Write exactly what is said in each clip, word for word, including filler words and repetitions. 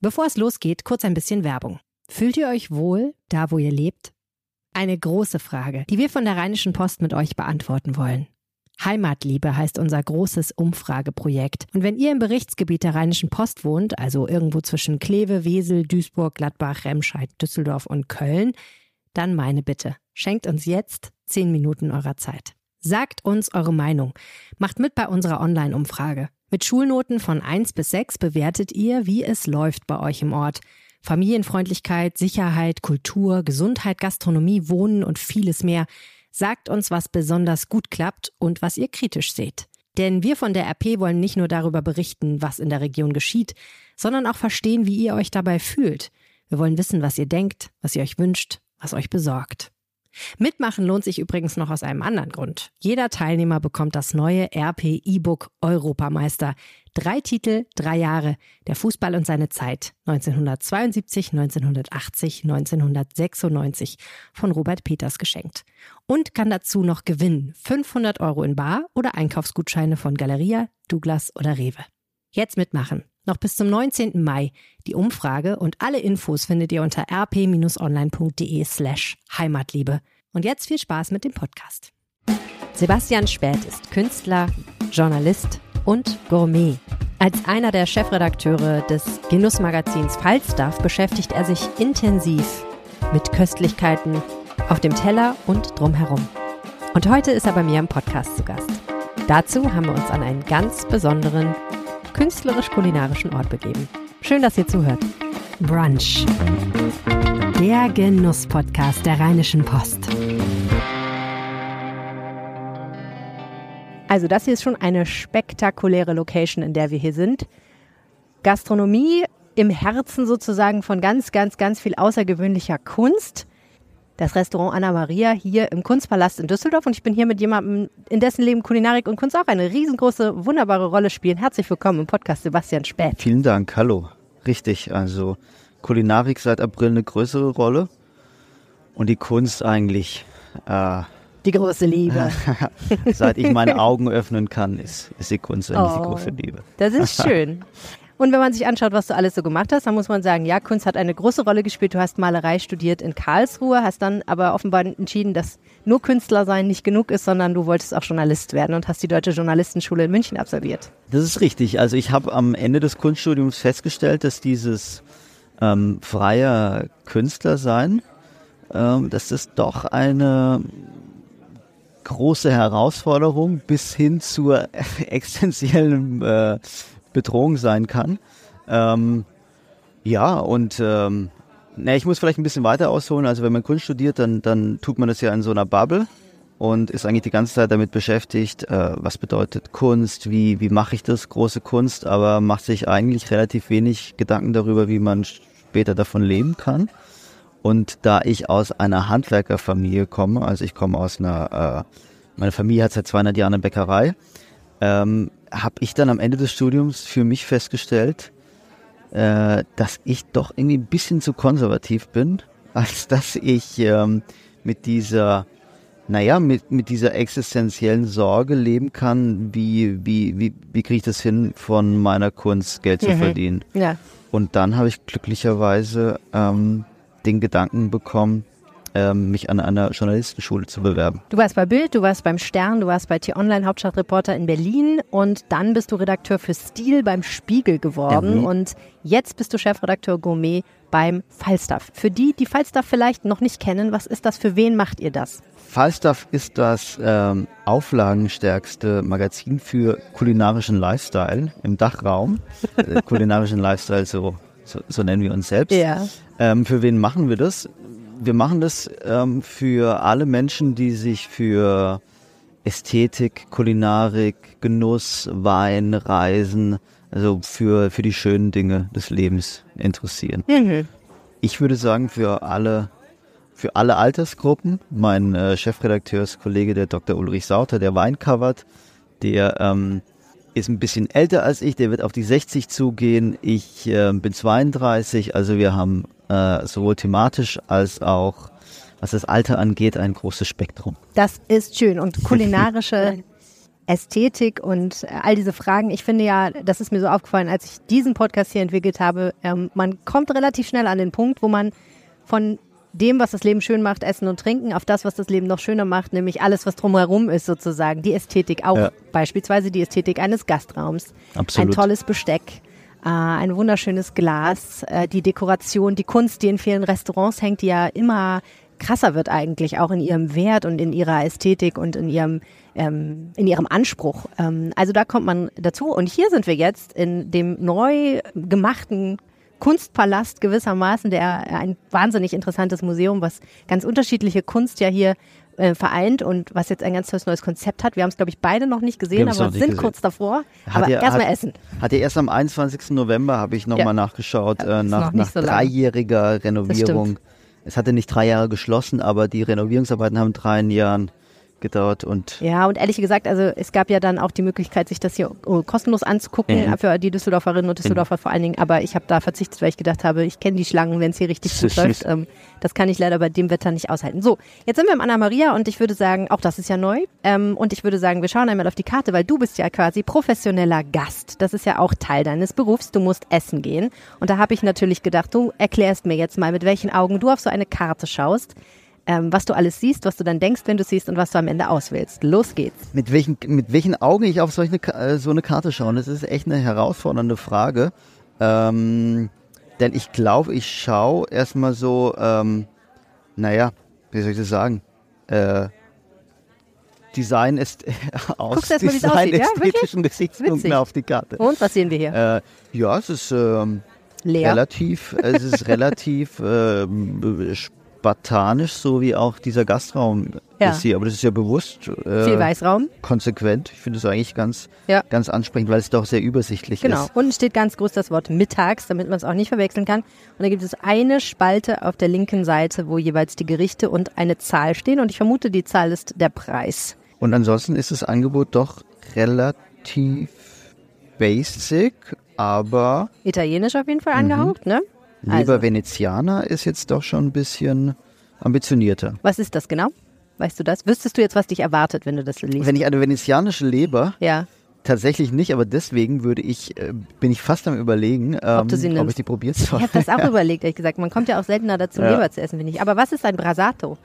Bevor es losgeht, kurz ein bisschen Werbung. Fühlt ihr euch wohl, da wo ihr lebt? Eine große Frage, die wir von der Rheinischen Post mit euch beantworten wollen. Heimatliebe heißt unser großes Umfrageprojekt. Und wenn ihr im Berichtsgebiet der Rheinischen Post wohnt, also irgendwo zwischen Kleve, Wesel, Duisburg, Gladbach, Remscheid, Düsseldorf und Köln, dann meine Bitte, schenkt uns jetzt zehn Minuten eurer Zeit. Sagt uns eure Meinung. Macht mit bei unserer Online-Umfrage. Mit Schulnoten von eins bis sechs bewertet ihr, wie es läuft bei euch im Ort. Familienfreundlichkeit, Sicherheit, Kultur, Gesundheit, Gastronomie, Wohnen und vieles mehr. Sagt uns, was besonders gut klappt und was ihr kritisch seht. Denn wir von der R P wollen nicht nur darüber berichten, was in der Region geschieht, sondern auch verstehen, wie ihr euch dabei fühlt. Wir wollen wissen, was ihr denkt, was ihr euch wünscht, was euch besorgt. Mitmachen lohnt sich übrigens noch aus einem anderen Grund. Jeder Teilnehmer bekommt das neue R P E-Book Europameister. Drei Titel, drei Jahre. Der Fußball und seine Zeit. neunzehnhundertzweiundsiebzig, neunzehnhundertachtzig, neunzehnhundertsechsundneunzig von Robert Peters geschenkt. Und kann dazu noch gewinnen. fünfhundert Euro in Bar oder Einkaufsgutscheine von Galeria, Douglas oder Rewe. Jetzt mitmachen. Noch bis zum neunzehnten Mai. Die Umfrage und alle Infos findet ihr unter rp-online.de slash Heimatliebe. Und jetzt viel Spaß mit dem Podcast. Sebastian Späth ist Künstler, Journalist und Gourmet. Als einer der Chefredakteure des Genussmagazins Falstaff beschäftigt er sich intensiv mit Köstlichkeiten auf dem Teller und drumherum. Und heute ist er bei mir im Podcast zu Gast. Dazu haben wir uns an einen ganz besonderen künstlerisch-kulinarischen Ort begeben. Schön, dass ihr zuhört. Brunch. Der Genuss-Podcast der Rheinischen Post. Also das hier ist schon eine spektakuläre Location, in der wir hier sind. Gastronomie im Herzen sozusagen von ganz, ganz, ganz viel außergewöhnlicher Kunst. Das Restaurant Anna Maria hier im Kunstpalast in Düsseldorf. Und ich bin hier mit jemandem, in dessen Leben Kulinarik und Kunst auch eine riesengroße, wunderbare Rolle spielen. Herzlich willkommen im Podcast, Sebastian Späth. Vielen Dank, hallo. Richtig, also Kulinarik seit April eine größere Rolle und die Kunst eigentlich... Äh, die große Liebe. Seit ich meine Augen öffnen kann, ist, ist die Kunst eigentlich oh, die große Liebe. Das ist schön. Und wenn man sich anschaut, was du alles so gemacht hast, dann muss man sagen, ja, Kunst hat eine große Rolle gespielt. Du hast Malerei studiert in Karlsruhe, hast dann aber offenbar entschieden, dass nur Künstler sein nicht genug ist, sondern du wolltest auch Journalist werden und hast die Deutsche Journalistenschule in München absolviert. Das ist richtig. Also ich habe am Ende des Kunststudiums festgestellt, dass dieses ähm, freie Künstlersein, ähm, dass das doch eine große Herausforderung bis hin zur existenziellen äh, Bedrohung sein kann. Ähm, ja, und ähm, na, ich muss vielleicht ein bisschen weiter ausholen. Also wenn man Kunst studiert, dann, dann tut man das ja in so einer Bubble und ist eigentlich die ganze Zeit damit beschäftigt, äh, was bedeutet Kunst, wie, wie mache ich das, große Kunst, aber macht sich eigentlich relativ wenig Gedanken darüber, wie man später davon leben kann. Und da ich aus einer Handwerkerfamilie komme, also ich komme aus einer, äh, meine Familie hat seit zweihundert Jahren eine Bäckerei, ähm, habe ich dann am Ende des Studiums für mich festgestellt, äh, dass ich doch irgendwie ein bisschen zu konservativ bin, als dass ich ähm, mit dieser, naja, mit, mit dieser existenziellen Sorge leben kann, wie, wie, wie, wie kriege ich das hin, von meiner Kunst Geld zu mhm. verdienen. Ja. Und dann habe ich glücklicherweise ähm, den Gedanken bekommen, ähm, mich an einer Journalistenschule zu bewerben. Du warst bei Bild, du warst beim Stern, du warst bei T-Online, Hauptstadtreporter in Berlin und dann bist du Redakteur für Stil beim Spiegel geworden Mhm. und jetzt bist du Chefredakteur Gourmet beim Falstaff. Für die, die Falstaff vielleicht noch nicht kennen, was ist das, für wen macht ihr das? Falstaff ist das ähm, auflagenstärkste Magazin für kulinarischen Lifestyle im Dachraum. äh, kulinarischen Lifestyle, so, so, so nennen wir uns selbst. Ja. Ähm, für wen machen wir das? Wir machen das ähm, für alle Menschen, die sich für Ästhetik, Kulinarik, Genuss, Wein, Reisen, also für, für die schönen Dinge des Lebens interessieren. Mhm. Ich würde sagen, für alle, für alle Altersgruppen. Mein äh, Chefredakteurskollege, der Doktor Ulrich Sauter, der Wein covert, der ähm, ist ein bisschen älter als ich, der wird auf die sechzig zugehen. Ich äh, bin zweiunddreißig, also wir haben äh, sowohl thematisch als auch, was das Alter angeht, ein großes Spektrum. Das ist schön und kulinarische Ästhetik und all diese Fragen. Ich finde ja, das ist mir so aufgefallen, als ich diesen Podcast hier entwickelt habe, ähm, man kommt relativ schnell an den Punkt, wo man von dem, was das Leben schön macht, Essen und Trinken, auf das, was das Leben noch schöner macht, nämlich alles, was drumherum ist sozusagen, die Ästhetik, auch ja. beispielsweise die Ästhetik eines Gastraums, Absolut. Ein tolles Besteck, äh, ein wunderschönes Glas, äh, die Dekoration, die Kunst, die in vielen Restaurants hängt, die ja immer krasser wird eigentlich, auch in ihrem Wert und in ihrer Ästhetik und in ihrem ähm, in ihrem Anspruch. Ähm, also da kommt man dazu. Und hier sind wir jetzt in dem neu gemachten Kunstpalast gewissermaßen, der ein wahnsinnig interessantes Museum, was ganz unterschiedliche Kunst ja hier äh, vereint und was jetzt ein ganz tolles neues Konzept hat. Wir haben es, glaube ich, beide noch nicht gesehen, aber sind gesehen. kurz davor. Hat aber erstmal essen. Hat ja erst am einundzwanzigsten November, habe ich nochmal ja. nachgeschaut, äh, nach, nach so dreijähriger Renovierung. Es hatte nicht drei Jahre geschlossen, aber die Renovierungsarbeiten haben drei Jahren gedauert. Und ja, und ehrlich gesagt, also es gab ja dann auch die Möglichkeit, sich das hier kostenlos anzugucken, mhm. für die Düsseldorferinnen und Düsseldorfer mhm. vor allen Dingen. Aber ich habe da verzichtet, weil ich gedacht habe, ich kenne die Schlangen, wenn es hier richtig gut läuft. Ähm, das kann ich leider bei dem Wetter nicht aushalten. So, jetzt sind wir im Anna Maria und ich würde sagen, auch das ist ja neu. Ähm, und ich würde sagen, wir schauen einmal auf die Karte, weil du bist ja quasi professioneller Gast. Das ist ja auch Teil deines Berufs. Du musst essen gehen. Und da habe ich natürlich gedacht, du erklärst mir jetzt mal, mit welchen Augen du auf so eine Karte schaust. Ähm, was du alles siehst, was du dann denkst, wenn du siehst und was du am Ende auswählst. Los geht's. Mit welchen, mit welchen Augen ich auf solche, äh, so eine Karte schaue, das ist echt eine herausfordernde Frage. Ähm, denn ich glaube, ich schaue erstmal so, ähm, naja, wie soll ich das sagen? Äh, Design ist aus Design ästhetischen ja, Gesichtspunkten auf die Karte. Und was sehen wir hier? Äh, ja, es ist ähm, relativ, es ist relativ äh, spartanisch, so wie auch dieser Gastraum ja. ist hier. Aber das ist ja bewusst. Äh, Viel Weißraum. Konsequent. Ich finde es eigentlich ganz, ja. ganz ansprechend, weil es doch sehr übersichtlich genau. ist. Genau. Unten steht ganz groß das Wort mittags, damit man es auch nicht verwechseln kann. Und da gibt es eine Spalte auf der linken Seite, wo jeweils die Gerichte und eine Zahl stehen. Und ich vermute, die Zahl ist der Preis. Und ansonsten ist das Angebot doch relativ basic, aber italienisch auf jeden Fall angehaucht, mhm. ne? Lieber also. Venezianer ist jetzt doch schon ein bisschen ambitionierter. Was ist das genau? Weißt du das? Wüsstest du jetzt, was dich erwartet, wenn du das liest? Wenn ich eine venezianische Leber, ja. tatsächlich nicht, aber deswegen würde ich, äh, bin ich fast am Überlegen, ähm, ob, du sie ob ich die probieren soll. Ich habe das auch ja. überlegt, ehrlich gesagt. Man kommt ja auch seltener dazu, ja. Leber zu essen, finde ich. Aber was ist ein Brasato?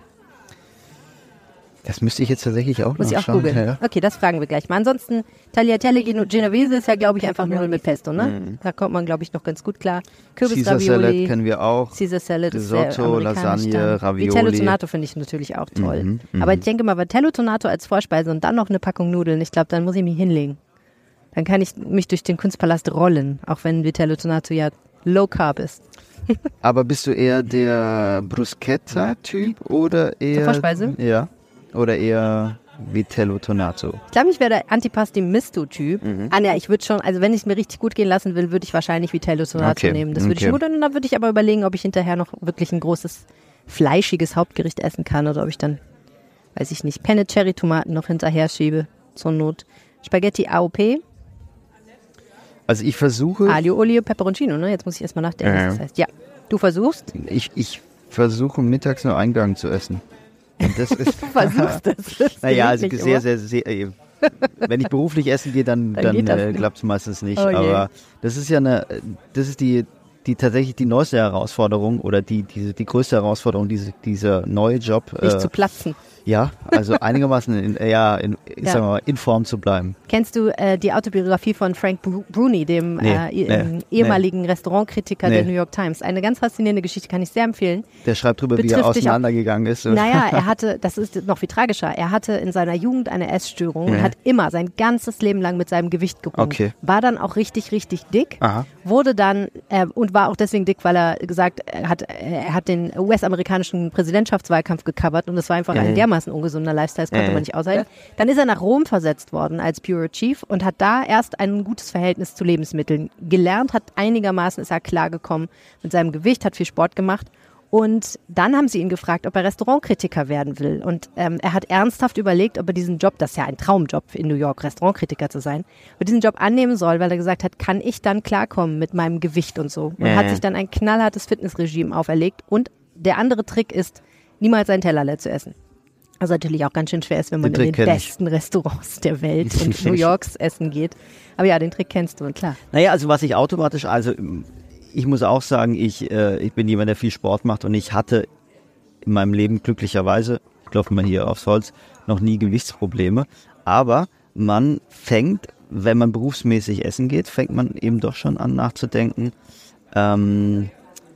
Das müsste ich jetzt tatsächlich auch Muss ich auch googeln. Ja. Okay, das fragen wir gleich mal. Ansonsten, Tagliatelle Genovese ist ja, glaube ich, einfach Nudeln mit Pesto, ne? Mhm. Da kommt man, glaube ich, noch ganz gut klar. Kürbis-Ravioli. Caesar Salad kennen wir auch. Caesar Salad Risotto, ist sehr amerikanisch. Lasagne, dann. Ravioli. Vitello Tonato finde ich natürlich auch toll. Mhm, mh. Aber ich denke mal, Vitello Tonato als Vorspeise und dann noch eine Packung Nudeln, ich glaube, dann muss ich mich hinlegen. Dann kann ich mich durch den Kunstpalast rollen, auch wenn Vitello Tonato ja Low Carb ist. Aber bist du eher der Bruschetta-Typ oder eher... Zur Vorspeise? Ja. Oder eher Vitello Tonato? Ich glaube, ich wäre der Antipasti-Misto-Typ. Mhm. Ah, ja, ich würde schon, also wenn ich es mir richtig gut gehen lassen will, würde ich wahrscheinlich Vitello Tonato okay. nehmen. Das würde okay. ich gut, und dann würde ich aber überlegen, ob ich hinterher noch wirklich ein großes, fleischiges Hauptgericht essen kann oder ob ich dann, weiß ich nicht, Penne Cherry Tomaten noch hinterher schiebe, zur Not. Spaghetti A O P. Also ich versuche... Aglio, Olio, Peperoncino, ne? Jetzt muss ich erstmal nachdenken, äh. was das heißt. Ja, du versuchst? Ich, ich versuche mittags nur einen Gang zu essen. Und das ist, du versuchst das. das naja, also sehr, sehr, sehr, sehr, wenn ich beruflich essen gehe, dann, dann, dann äh, klappt es meistens nicht. Oh aber das ist ja eine, das ist die, die tatsächlich die neueste Herausforderung oder die, die, die größte Herausforderung, diese, dieser neue Job. Nicht äh, zu platzen. Ja, also einigermaßen in, ja, in, ich ja. sag mal, in Form zu bleiben. Kennst du äh, die Autobiografie von Frank Bruni, dem nee, äh, nee, ehemaligen nee. Restaurantkritiker nee. der New York Times? Eine ganz faszinierende Geschichte, kann ich sehr empfehlen. Der schreibt drüber, Betrifft wie er auseinandergegangen ist. Naja, er hatte, das ist noch viel tragischer, er hatte in seiner Jugend eine Essstörung nee. und hat immer sein ganzes Leben lang mit seinem Gewicht gerungen. Okay. War dann auch richtig, richtig dick, Aha. wurde dann äh, und war auch deswegen dick, weil er gesagt er hat, er hat den U S-amerikanischen Präsidentschaftswahlkampf gecovert und es war einfach mhm. ein dermaßen ungesunder Lifestyle. Das konnte man nicht aushalten. Dann ist er nach Rom versetzt worden als Bureau Chief und hat da erst ein gutes Verhältnis zu Lebensmitteln gelernt, hat einigermaßen, ist er klargekommen mit seinem Gewicht, hat viel Sport gemacht. Und dann haben sie ihn gefragt, ob er Restaurantkritiker werden will. Und ähm, er hat ernsthaft überlegt, ob er diesen Job, das ist ja ein Traumjob in New York, Restaurantkritiker zu sein, ob er diesen Job annehmen soll, weil er gesagt hat, kann ich dann klarkommen mit meinem Gewicht und so. Und äh. hat sich dann ein knallhartes Fitnessregime auferlegt. Und der andere Trick ist, niemals einen Teller leer zu essen. Was natürlich auch ganz schön schwer ist, wenn man Den in Trick den kenn ich. besten Restaurants der Welt und New Yorks essen geht. Aber ja, den Trick kennst du, klar. Naja, also was ich automatisch, also ich muss auch sagen, ich, äh, ich bin jemand, der viel Sport macht und ich hatte in meinem Leben glücklicherweise, klopfen wir hier aufs Holz, noch nie Gewichtsprobleme. Aber man fängt, wenn man berufsmäßig essen geht, fängt man eben doch schon an nachzudenken, ähm,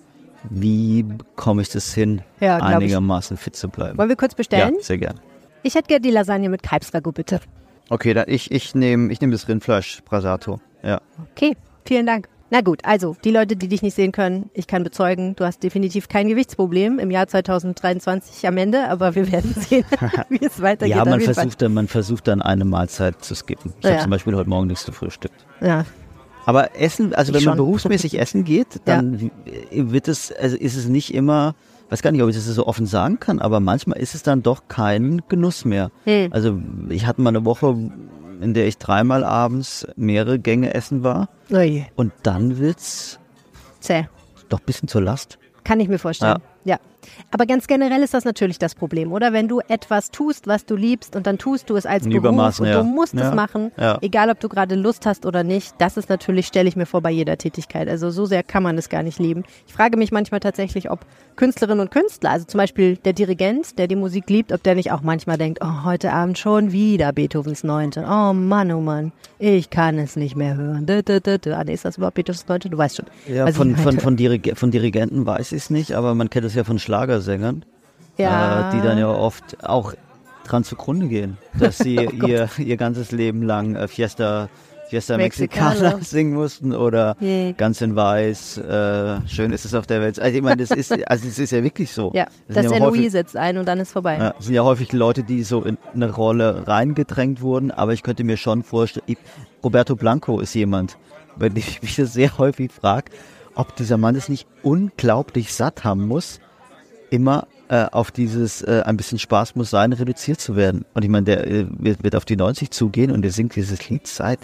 wie bekomme ich das hin, Ja, glaub ich. einigermaßen fit zu bleiben. Wollen wir kurz bestellen? Ja, sehr gern. Ich hätte gerne die Lasagne mit Kalbsragout, bitte. Okay, dann ich, ich nehme ich nehm das Rindfleisch Brasato. Ja. Okay, vielen Dank. Na gut, also die Leute, die dich nicht sehen können, ich kann bezeugen, du hast definitiv kein Gewichtsproblem im Jahr zwanzig dreiundzwanzig am Ende, aber wir werden sehen, wie es weitergeht. Ja, man auf jeden versucht, dann, man versucht dann eine Mahlzeit zu skippen. Ich Ja. habe zum Beispiel heute Morgen nichts gefrühstückt. Fall. Ja, Aber Essen, also Ich wenn man schon. berufsmäßig essen geht, dann wird es, also ist es nicht immer, weiß gar nicht, ob ich das so offen sagen kann, aber manchmal ist es dann doch kein Genuss mehr. Hm. Also ich hatte mal eine Woche, in der ich dreimal abends mehrere Gänge essen war Ui, und dann wird's zäh. doch ein bisschen zur Last. Kann ich mir vorstellen. Ja. Aber ganz generell ist das natürlich das Problem, oder? Wenn du etwas tust, was du liebst und dann tust du es als In Beruf Übermaßen, und ja. du musst Ja. es machen, Ja. egal ob du gerade Lust hast oder nicht. Das ist natürlich, stelle ich mir vor, bei jeder Tätigkeit. Also so sehr kann man es gar nicht lieben. Ich frage mich manchmal tatsächlich, ob Künstlerinnen und Künstler, also zum Beispiel der Dirigent, der die Musik liebt, ob der nicht auch manchmal denkt, oh, heute Abend schon wieder Beethovens Neunte. Oh Mann, oh Mann, ich kann es nicht mehr hören. Dö, dö, dö, dö. Ah, nee, ist das überhaupt Beethovens Neunte? Du weißt schon. Ja, was von, ich von, meinte. von, Dirige, von Dirigenten weiß ich es nicht, aber man kennt es ja von Schlagersängern, Ja. äh, die dann ja oft auch dran zugrunde gehen, dass sie Oh ihr, ihr ganzes Leben lang äh, Fiesta, Fiesta Mexicana. Mexicana singen mussten oder Nee. Ganz in Weiß, äh, schön ist es auf der Welt. Also ich meine, das ist, also es ist ja wirklich so. Ja, Das das sind ja N O I häufig- setzt ein und dann ist vorbei. Ja, es sind ja häufig Leute, die so in eine Rolle reingedrängt wurden, aber ich könnte mir schon vorstellen, ich, Roberto Blanco ist jemand, bei dem ich mich das sehr häufig frage, ob dieser Mann es nicht unglaublich satt haben muss, immer äh, auf dieses äh, ein bisschen Spaß muss sein, reduziert zu werden. Und ich meine, der äh, wird, wird auf die neunzig zugehen und der singt dieses Lied seit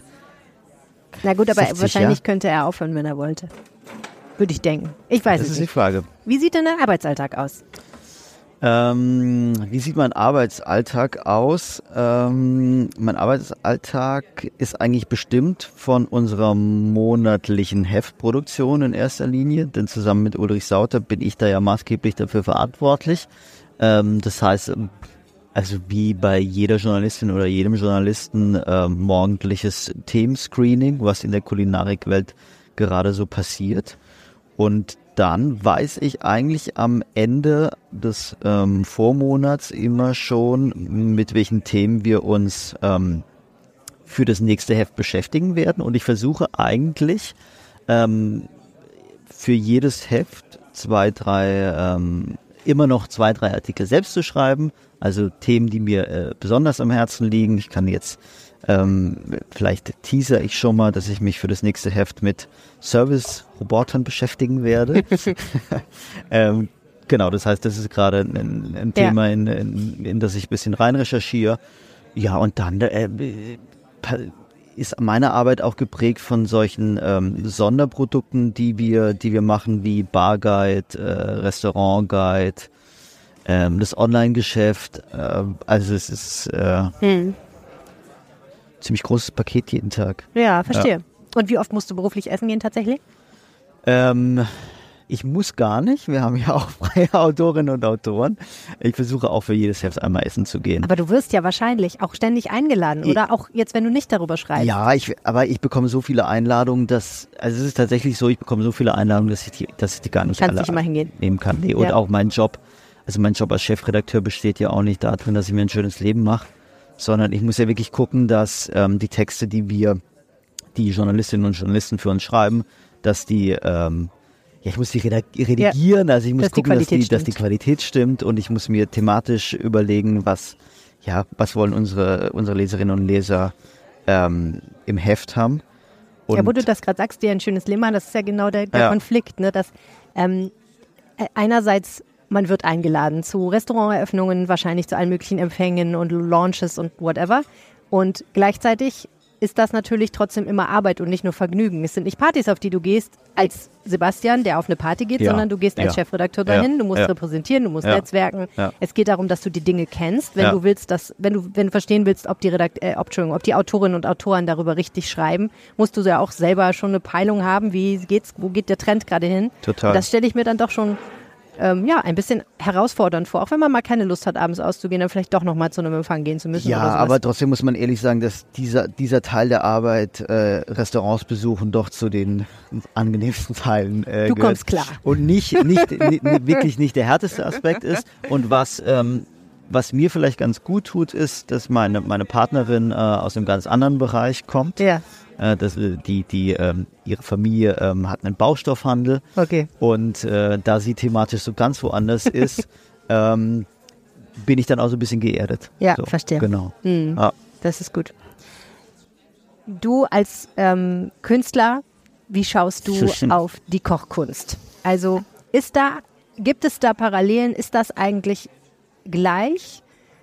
Na gut, aber sechzig wahrscheinlich Jahren. könnte er aufhören, wenn er wollte. Würde ich denken. Ich weiß Das es ist die nicht. Frage. Wie sieht denn der Arbeitsalltag aus? Ähm, wie sieht mein Arbeitsalltag aus? Ähm, mein Arbeitsalltag ist eigentlich bestimmt von unserer monatlichen Heftproduktion in erster Linie, denn zusammen mit Ulrich Sauter bin ich da ja maßgeblich dafür verantwortlich. Ähm, das heißt, also wie bei jeder Journalistin oder jedem Journalisten ähm, morgendliches Themenscreening, was in der Kulinarikwelt gerade so passiert. Und dann weiß ich eigentlich am Ende des ähm, Vormonats immer schon, mit welchen Themen wir uns ähm, für das nächste Heft beschäftigen werden. Und ich versuche eigentlich ähm, für jedes Heft zwei, drei, ähm, immer noch zwei, drei Artikel selbst zu schreiben. Also Themen, die mir äh, besonders am Herzen liegen. Ich kann jetzt Ähm, vielleicht teaser ich schon mal, dass ich mich für das nächste Heft mit Service-Robotern beschäftigen werde. ähm, genau, das heißt, das ist gerade ein, ein Ja. Thema, in, in, in das ich ein bisschen rein recherchiere. Ja, und dann äh, ist meine Arbeit auch geprägt von solchen ähm, Sonderprodukten, die wir, die wir machen, wie Barguide, äh, Restaurantguide, ähm, das Online-Geschäft. Äh, also es ist äh, Hm. ziemlich großes Paket jeden Tag. Ja, verstehe. Und wie oft musst du beruflich essen gehen tatsächlich? Ähm, ich muss gar nicht. Wir haben ja auch freie Autorinnen und Autoren. Ich versuche auch für jedes Heft einmal essen zu gehen. Aber du wirst ja wahrscheinlich auch ständig eingeladen, Ich- oder? Auch jetzt, wenn du nicht darüber schreibst. Ja, ich, aber ich bekomme so viele Einladungen, dass, also es ist tatsächlich so, ich bekomme so viele Einladungen, dass ich die, dass ich die gar nicht Kannst alle nicht immer hingehen. nehmen kann. Nee, und Ja. auch mein Job, also mein Job als Chefredakteur besteht ja auch nicht darin, dass ich mir ein schönes Leben mache, sondern ich muss ja wirklich gucken, dass ähm, die Texte, die wir, die Journalistinnen und Journalisten für uns schreiben, dass die, ähm, ja, ich muss die redag- redigieren, also ich muss dass die gucken, dass, die, Qualität dass die stimmt. Qualität stimmt und ich muss mir thematisch überlegen, was, ja, was wollen unsere, unsere Leserinnen und Leser ähm, im Heft haben. Und Ja, wo du das gerade sagst, dir ein schönes Leben machen, das ist ja genau der, der Ja. Konflikt, ne? Dass ähm, äh, einerseits man wird eingeladen zu Restauranteröffnungen, wahrscheinlich zu allen möglichen Empfängen und Launches und whatever. Und gleichzeitig ist das natürlich trotzdem immer Arbeit und nicht nur Vergnügen. Es sind nicht Partys, auf die du gehst als Sebastian, der auf eine Party geht, Ja. sondern du gehst als Ja. Chefredakteur dahin, Ja. du musst Ja. repräsentieren, du musst Ja. netzwerken. Ja. Es geht darum, dass du die Dinge kennst, wenn Ja. du willst, dass, wenn du, wenn du verstehen willst, ob die Redakt äh, ob, Entschuldigung, ob die Autorinnen und Autoren darüber richtig schreiben, musst du ja auch selber schon eine Peilung haben, wie geht's, wo geht der Trend gerade hin? Total. Und das stelle ich mir dann doch schon ähm, ja, ein bisschen herausfordernd vor, auch wenn man mal keine Lust hat, abends auszugehen, dann vielleicht doch nochmal zu einem Empfang gehen zu müssen. Ja, oder sowas. aber trotzdem muss man ehrlich sagen, dass dieser, dieser Teil der Arbeit, äh, Restaurants besuchen, doch zu den angenehmsten Teilen äh, Du gehört. kommst klar. Und nicht, nicht, nicht, wirklich nicht der härteste Aspekt ist. Und was, ähm, was mir vielleicht ganz gut tut, ist, dass meine, meine Partnerin äh, aus einem ganz anderen Bereich kommt. Ja, Äh, das, äh, die, die, ähm, ihre Familie ähm, hat einen Baustoffhandel. okay. Und äh, da sie thematisch so ganz woanders ist, ähm, bin ich dann auch so ein bisschen geerdet. Ja, so, verstehe. Genau. Mhm. Ja. Das ist gut. Du als ähm, Künstler, wie schaust du auf die Kochkunst? Also ist da, gibt es da Parallelen? Ist das eigentlich gleich,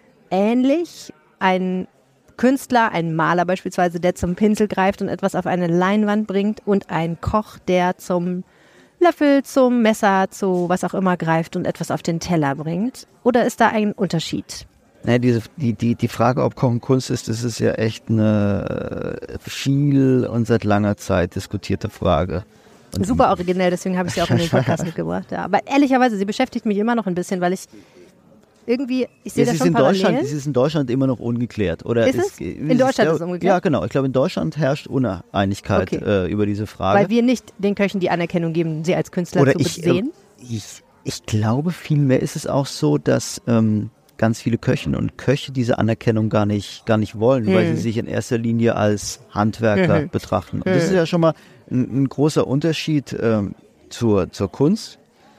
ähnlich? Ein Künstler, ein Maler beispielsweise, der zum Pinsel greift und etwas auf eine Leinwand bringt und ein Koch, der zum Löffel, zum Messer, zu was auch immer greift und etwas auf den Teller bringt? Oder ist da ein Unterschied? Naja, diese, die, die, die Frage, ob Kochen Kunst ist, das ist ja echt eine äh, viel und seit langer Zeit diskutierte Frage. Und Super originell, deswegen habe ich sie auch in den Podcast mitgebracht. Ja. Aber ehrlicherweise, sie beschäftigt mich immer noch ein bisschen, weil ich irgendwie, ich sehe es da ist schon in Deutschland, Parallelen. es ist in Deutschland immer noch ungeklärt. Oder Ist es? In Deutschland ist es ungeklärt? Ja, genau. Ich glaube, in Deutschland herrscht Uneinigkeit Okay. äh, über diese Frage. Weil wir nicht den Köchen die Anerkennung geben, sie als Künstler Oder zu ich, sehen. äh, ich, ich glaube, vielmehr ist es auch so, dass ähm, ganz viele Köchinnen und Köche diese Anerkennung gar nicht, gar nicht wollen, weil Mhm. sie sich in erster Linie als Handwerker Mhm. betrachten. Und das ist ja schon mal ein, ein großer Unterschied ähm, zur, zur Kunst,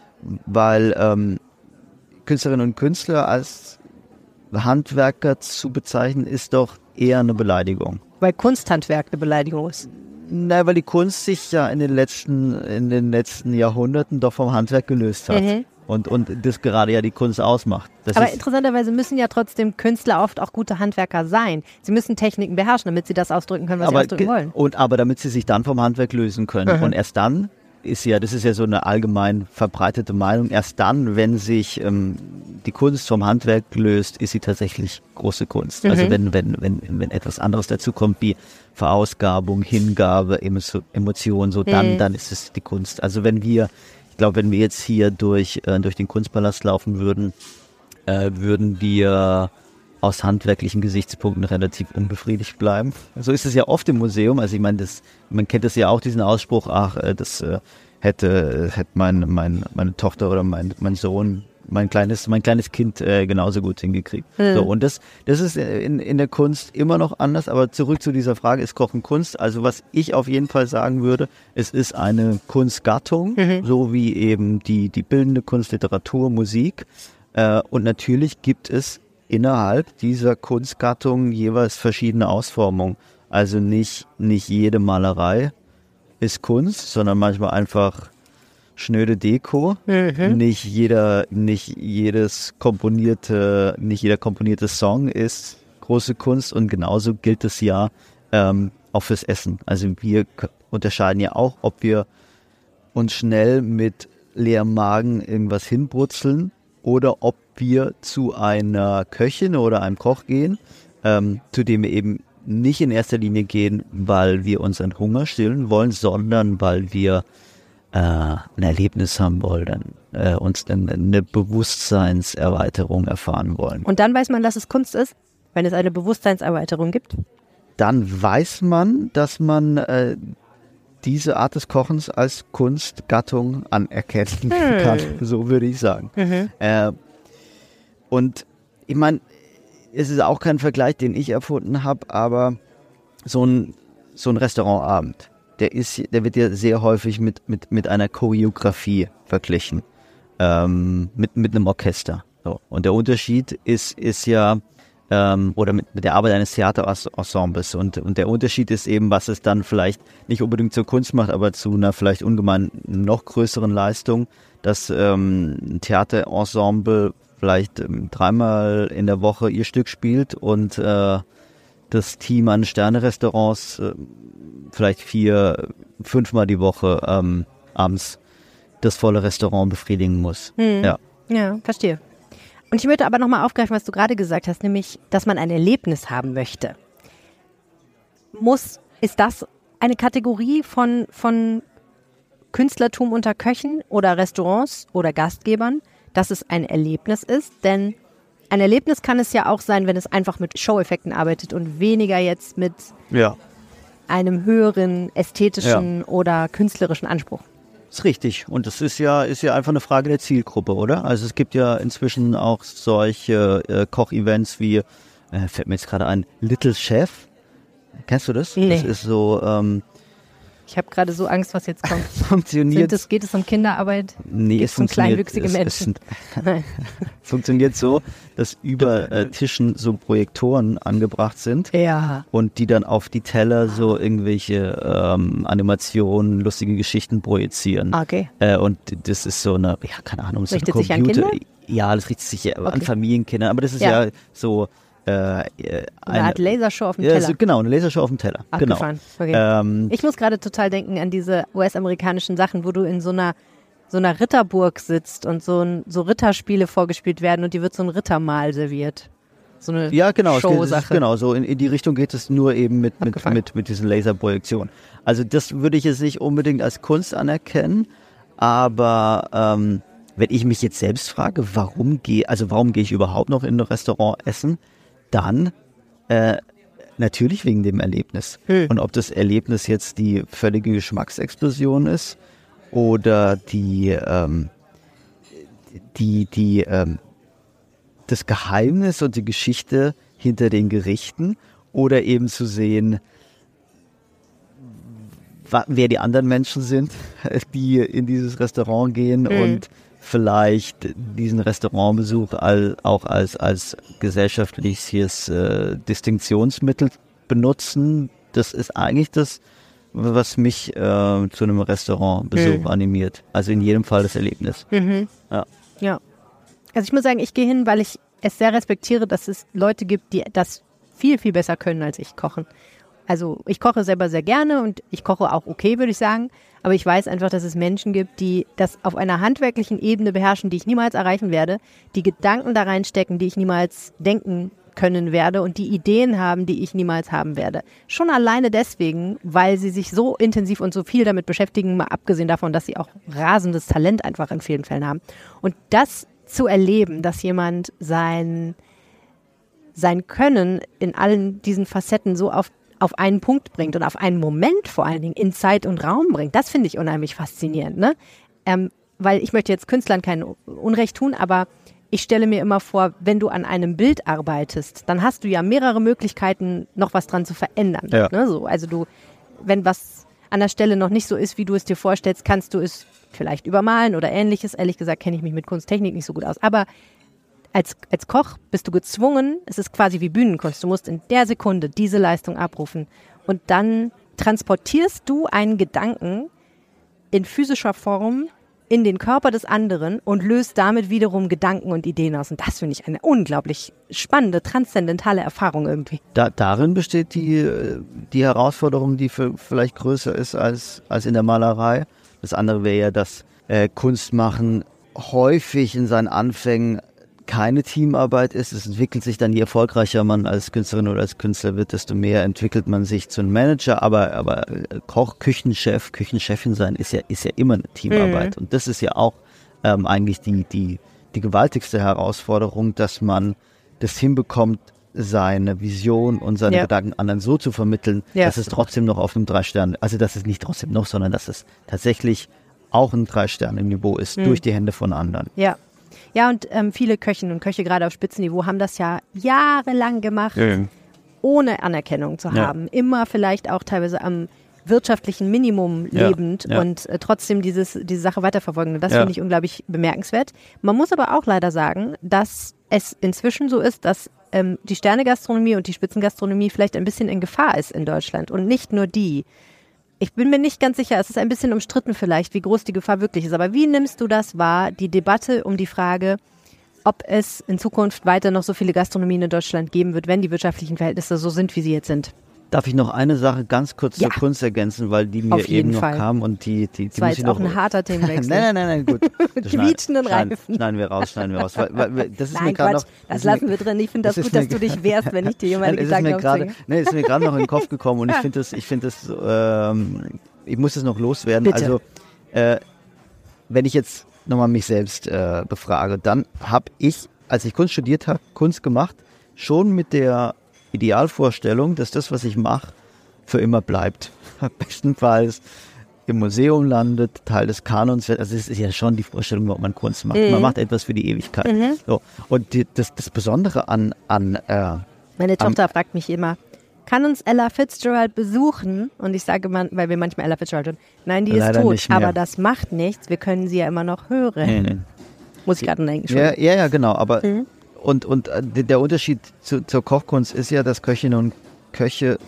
weil ähm, Künstlerinnen und Künstler als Handwerker zu bezeichnen, ist doch eher eine Beleidigung. Weil Kunsthandwerk eine Beleidigung ist. Nein, weil die Kunst sich ja in den letzten, in den letzten Jahrhunderten doch vom Handwerk gelöst hat. Mhm. Und, und das gerade ja die Kunst ausmacht. Das Aber ist, interessanterweise müssen ja trotzdem Künstler oft auch gute Handwerker sein. Sie müssen Techniken beherrschen, damit sie das ausdrücken können, was aber, sie ausdrücken wollen. und, aber damit sie sich dann vom Handwerk lösen können. Mhm. Und erst dann ist ja, das ist ja so eine allgemein verbreitete Meinung, erst dann, wenn sich ähm, die Kunst vom Handwerk löst, ist sie tatsächlich große Kunst. Mhm. Also wenn, wenn, wenn, wenn etwas anderes dazu kommt, wie Verausgabung, Hingabe, Emo- Emotion, so dann, Mhm. dann ist es die Kunst. Also wenn wir, ich glaube, wenn wir jetzt hier durch, äh, durch den Kunstpalast laufen würden, äh, würden wir aus handwerklichen Gesichtspunkten relativ unbefriedigt bleiben. So ist es ja oft im Museum. Also ich meine, das, man kennt das ja auch, diesen Ausspruch, ach, äh, das äh, hätte, hätte mein, mein, meine Tochter oder mein, mein Sohn, mein kleines, mein kleines Kind äh, genauso gut hingekriegt. Hm. So, und das, das ist in, in der Kunst immer noch anders. Aber zurück zu dieser Frage, ist Kochen Kunst? Also was ich auf jeden Fall sagen würde, es ist eine Kunstgattung, Mhm. so wie eben die, die bildende Kunst, Literatur, Musik. Äh, und natürlich gibt es innerhalb dieser Kunstgattung jeweils verschiedene Ausformungen. Also nicht, nicht jede Malerei ist Kunst, sondern manchmal einfach schnöde Deko. Mhm. Nicht jeder, nicht jedes komponierte, nicht jeder komponierte Song ist große Kunst und genauso gilt es ja ähm, auch fürs Essen. Also wir k- unterscheiden ja auch, ob wir uns schnell mit leerem Magen irgendwas hinbrutzeln oder ob wir zu einer Köchin oder einem Koch gehen, ähm, zu dem wir eben nicht in erster Linie gehen, weil wir unseren Hunger stillen wollen, sondern weil wir äh, ein Erlebnis haben wollen, äh, uns eine, eine Bewusstseinserweiterung erfahren wollen. Und dann weiß man, dass es Kunst ist, wenn es eine Bewusstseinserweiterung gibt. Dann weiß man, dass man äh, diese Art des Kochens als Kunstgattung anerkennen Hm. kann, so würde ich sagen. Mhm. Äh, und ich meine, es ist auch kein Vergleich, den ich erfunden habe, aber so ein, so ein Restaurantabend, der ist, der wird ja sehr häufig mit, mit, mit einer Choreografie verglichen, ähm, mit, mit einem Orchester. So. Und der Unterschied ist, ist ja, ähm, oder mit, mit der Arbeit eines Theaterensembles. Und, und der Unterschied ist eben, was es dann vielleicht nicht unbedingt zur Kunst macht, aber zu einer vielleicht ungemein noch größeren Leistung, dass ähm, ein Theaterensemble vielleicht ähm, dreimal in der Woche ihr Stück spielt und äh, das Team an Sterne-Restaurants äh, vielleicht vier, fünfmal die Woche ähm, abends das volle Restaurant befriedigen muss. Hm. Ja. Ja, verstehe. Und ich möchte aber nochmal aufgreifen, was du gerade gesagt hast, nämlich, dass man ein Erlebnis haben möchte. Muss, ist das eine Kategorie von, von Künstlertum unter Köchen oder Restaurants oder Gastgebern, dass es ein Erlebnis ist? Denn ein Erlebnis kann es ja auch sein, wenn es einfach mit Show-Effekten arbeitet und weniger jetzt mit Ja. einem höheren ästhetischen ja. oder künstlerischen Anspruch. Das ist richtig. Und das ist ja, ist ja einfach eine Frage der Zielgruppe, oder? Also es gibt ja inzwischen auch solche äh, Kochevents wie, äh, fällt mir jetzt gerade ein, Little Chef. Kennst du das? Nee. Das ist so, ähm, ich habe gerade so Angst, was jetzt kommt. Funktioniert. Es, geht es um Kinderarbeit? Nee, Geht's es funktioniert. Um kleinwüchsige Menschen? Es, es funktioniert so, dass über äh, Tischen so Projektoren angebracht sind. Ja. Und die dann auf die Teller so irgendwelche ähm, Animationen, lustige Geschichten projizieren. Okay. Äh, und das ist so eine, ja, keine Ahnung, so richtet eine sich an Computer. Kinder? Ja, das richtet sich ja okay. an Familienkindern. Aber das ist ja, ja so Äh, eine, eine Art Lasershow auf dem ja, Teller. So, genau, eine Lasershow auf dem Teller. Abgefahren. Genau. Okay. Ähm, ich muss gerade total denken an diese U S-amerikanischen Sachen, wo du in so einer so einer Ritterburg sitzt und so, ein, so Ritterspiele vorgespielt werden und dir wird so ein Rittermahl serviert. So eine ja, genau, Show-Sache. Genau, so in, in die Richtung geht es nur eben mit, mit, mit, mit diesen Laserprojektionen. Also das würde ich jetzt nicht unbedingt als Kunst anerkennen, aber ähm, wenn ich mich jetzt selbst frage, warum gehe, also warum gehe ich überhaupt noch in ein Restaurant essen, dann äh, natürlich wegen dem Erlebnis. Hm. Und ob das Erlebnis jetzt die völlige Geschmacksexplosion ist oder die, ähm, die, die, ähm, das Geheimnis und die Geschichte hinter den Gerichten oder eben zu sehen, wer die anderen Menschen sind, die in dieses Restaurant gehen mhm. und vielleicht diesen Restaurantbesuch all, auch als, als gesellschaftliches äh, Distinktionsmittel benutzen. Das ist eigentlich das, was mich äh, zu einem Restaurantbesuch mhm. animiert. Also in jedem Fall das Erlebnis. Mhm. Ja. Ja. Also ich muss sagen, ich gehe hin, weil ich es sehr respektiere, dass es Leute gibt, die das viel, viel besser können als ich kochen. Also ich koche selber sehr gerne und ich koche auch okay, würde ich sagen. Aber ich weiß einfach, dass es Menschen gibt, die das auf einer handwerklichen Ebene beherrschen, die ich niemals erreichen werde, die Gedanken da reinstecken, die ich niemals denken können werde und die Ideen haben, die ich niemals haben werde. Schon alleine deswegen, weil sie sich so intensiv und so viel damit beschäftigen, mal abgesehen davon, dass sie auch rasendes Talent einfach in vielen Fällen haben. Und das zu erleben, dass jemand sein, sein Können in allen diesen Facetten so auf auf einen Punkt bringt und auf einen Moment vor allen Dingen in Zeit und Raum bringt, das finde ich unheimlich faszinierend. Ne? Ähm, weil ich möchte jetzt Künstlern kein Unrecht tun, aber ich stelle mir immer vor, wenn du an einem Bild arbeitest, dann hast du ja mehrere Möglichkeiten, noch was dran zu verändern. Ja. Ne? So, also du, wenn was an der Stelle noch nicht so ist, wie du es dir vorstellst, kannst du es vielleicht übermalen oder ähnliches. Ehrlich gesagt kenne ich mich mit Kunsttechnik nicht so gut aus, aber Als, als Koch bist du gezwungen, es ist quasi wie Bühnenkunst, du musst in der Sekunde diese Leistung abrufen und dann transportierst du einen Gedanken in physischer Form in den Körper des anderen und löst damit wiederum Gedanken und Ideen aus. Und das finde ich eine unglaublich spannende, transzendentale Erfahrung irgendwie. Da, darin besteht die, die Herausforderung, die für, vielleicht größer ist als, als in der Malerei. Das andere wäre ja, dass äh, Kunstmachen häufig in seinen Anfängen keine Teamarbeit ist. Es entwickelt sich dann, je erfolgreicher man als Künstlerin oder als Künstler wird, desto mehr entwickelt man sich zu einem Manager. Aber, aber Koch, Küchenchef, Küchenchefin sein ist ja, ist ja immer eine Teamarbeit. Mhm. Und das ist ja auch ähm, eigentlich die, die, die gewaltigste Herausforderung, dass man das hinbekommt, seine Vision und seine ja. Gedanken anderen so zu vermitteln, ja. dass es trotzdem noch auf einem Drei-Sterne, also dass es nicht trotzdem noch, sondern dass es tatsächlich auch ein Drei-Sterne-Niveau ist, mhm. durch die Hände von anderen. Ja. Ja, und ähm, viele Köchinnen und Köche, gerade auf Spitzenniveau, haben das ja jahrelang gemacht, ja. ohne Anerkennung zu haben. Ja. Immer vielleicht auch teilweise am wirtschaftlichen Minimum ja. lebend ja. und äh, trotzdem dieses, diese Sache weiterverfolgen. Und das ja. finde ich unglaublich bemerkenswert. Man muss aber auch leider sagen, dass es inzwischen so ist, dass ähm, die Sternegastronomie und die Spitzengastronomie vielleicht ein bisschen in Gefahr ist in Deutschland. Und nicht nur die. Ich bin mir nicht ganz sicher, es ist ein bisschen umstritten vielleicht, wie groß die Gefahr wirklich ist. Aber wie nimmst du das wahr, die Debatte um die Frage, ob es in Zukunft weiter noch so viele Gastronomien in Deutschland geben wird, wenn die wirtschaftlichen Verhältnisse so sind, wie sie jetzt sind. Darf ich noch eine Sache ganz kurz Ja. zur Kunst ergänzen, weil die mir Auf jeden eben noch Fall. kam und die, die, die Das war muss jetzt ich auch noch... ein harter Themenwechsel. nein, nein, nein, nein, gut. Das Quietschenden schneiden, Reifen. schneiden wir raus, schneiden wir raus. Weil, weil, weil, das ist mir Nein, gerade Quatsch, noch, das ist lassen mir, wir drin. Ich finde das, das gut, ist dass mir- du dich wehrst, wenn ich dir hier meine Nein, es ist mir Gedanken gerade, aufzwinge. nee, es ist mir gerade noch in den Kopf gekommen und ich finde das, ich finde das, ähm, ich muss das noch loswerden. Bitte. Also, äh, wenn ich jetzt nochmal mich selbst äh, befrage, dann habe ich, als ich Kunst studiert habe, Kunst gemacht, schon mit der Idealvorstellung, dass das, was ich mache, für immer bleibt. Bestenfalls im Museum landet, Teil des Kanons wird. Also es ist ja schon die Vorstellung, warum man Kunst macht. Mhm. Man macht etwas für die Ewigkeit. Mhm. So. Und die, das, das Besondere an, an äh, Meine Tochter fragt mich immer, kann uns Ella Fitzgerald besuchen? Und ich sage immer, weil wir manchmal Ella Fitzgerald hören, nein, die Leider ist tot, nicht mehr. aber das macht nichts, wir können sie ja immer noch hören. nee, nee. Muss ich gerade denken. Ja, ja, ja, genau. Aber Mhm. und, und äh, der Unterschied zu, zur Kochkunst ist ja, dass Köchinnen und Köche